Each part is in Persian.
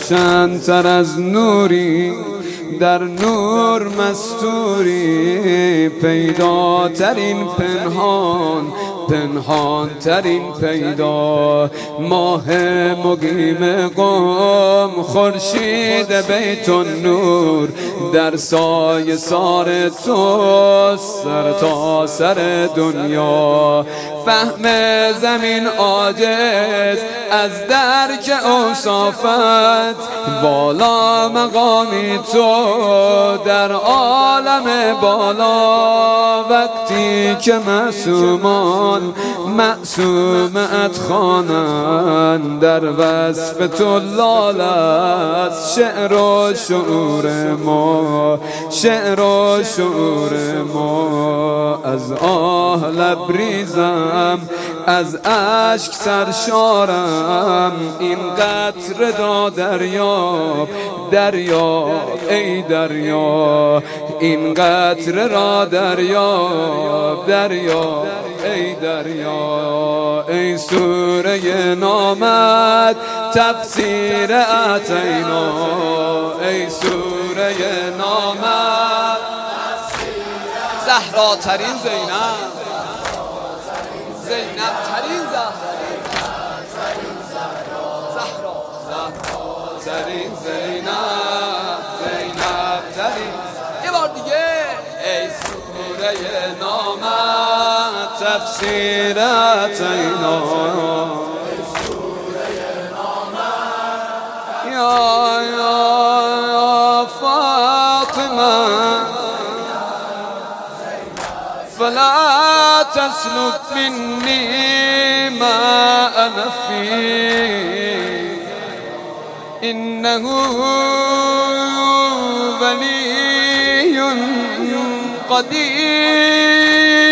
روشن‌تر از نوری، در نور مستوری، پیداترین پنهان، پنهان ترین پیدا. ماه مقیم قم، خورشید بیت النور، در سایه سار تو سر تا سر دنیا. فهم زمین عاجز از درک اوصافت، بالا مقامی تو در عالم بالا. وقتی که معصومان معصومت خوانند، در وصف تو لال است شعر و شعور ما، شعر و شعور ما. از آه لبریزم، از اشک سرشارم، این قطره را دریاب، دریاب ای دریا. این قطره را دریاب، دریاب ای دریا. ای سوره نامت تفسیر اتینا، ای سوره نامت زهرا ترین زینب، زینب ترین زهرا، زهرا ترین زینب، زینب ترین. یه بار دیگه. ای سوره نامت تفسیر اتینا، ای سوره نامت یا فاطمه فلا تسلك مني ما أنا فيه، إنه ولي قدير.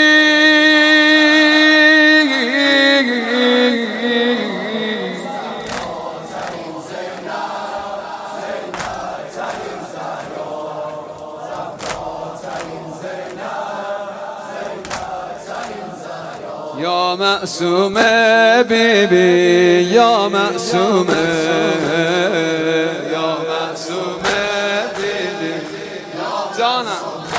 یا معصومه بیبی، یا معصومه، یا معصومه بیبی جانم.